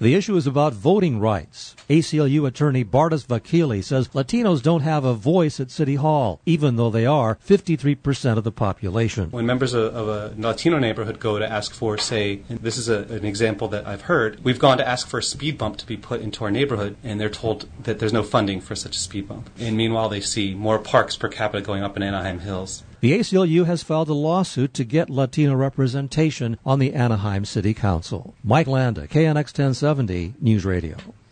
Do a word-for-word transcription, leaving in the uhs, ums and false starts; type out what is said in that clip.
The issue is about voting rights. A C L U attorney Bardas Vakili says Latinos don't have a voice at City Hall, even though they are fifty-three percent of the population. When members of, of a Latino neighborhood go to ask for, say, and this is a, an example that I've heard, we've gone to ask for a speed bump to be put into our neighborhood, and they're told that there's no funding for such a speed bump. And meanwhile, they see more parks per capita going up in Anaheim Hills. The A C L U has filed a lawsuit to get Latino representation on the Anaheim City Council. Mike Landa, K N X ten seventy News Radio.